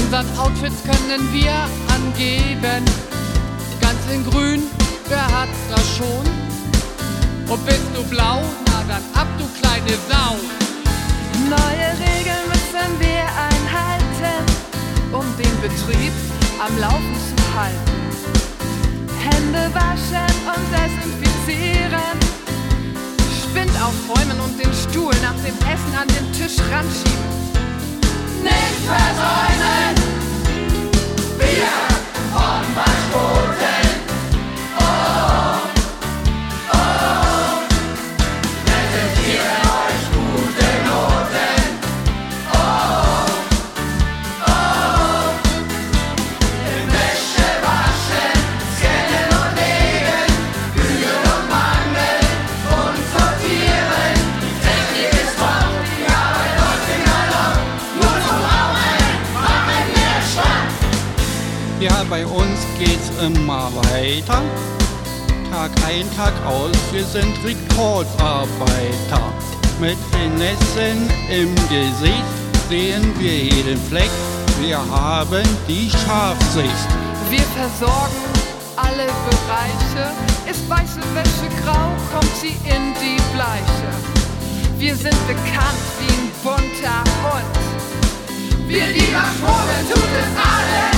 Unseren Outfits können wir angeben. Ganz in grün, wer hat das schon? Und bist du blau? Na dann ab, du kleine Sau. Neue Regeln müssen wir einhalten, um den Betrieb am Laufen zu halten. Hände waschen und desinfizieren. Spind aufräumen und den Stuhl nach dem Essen an den Tisch ranschieben. Nicht versäumen, wir und Waschboten. Oh, oh, präsentieren euch gute Noten. Oh, oh, im Wäsche waschen, scannen und legen, bügeln und mangeln und sortieren. Die Technik ist top, die Arbeit läuft in Galopp. Nur zum Rauchen machen wir Stopp. Ja, bei uns geht's immer weiter. Tag ein, Tag aus, wir sind Rekordarbeiter. Mit Finessen im Gesicht sehen wir jeden Fleck. Wir haben die Scharfsicht. Wir versorgen alle Bereiche. Ist weiße Wäsche grau, kommt sie in die bleiche. Wir sind bekannt wie ein bunter Hund. Wir, die Waschbrote, tut es alle.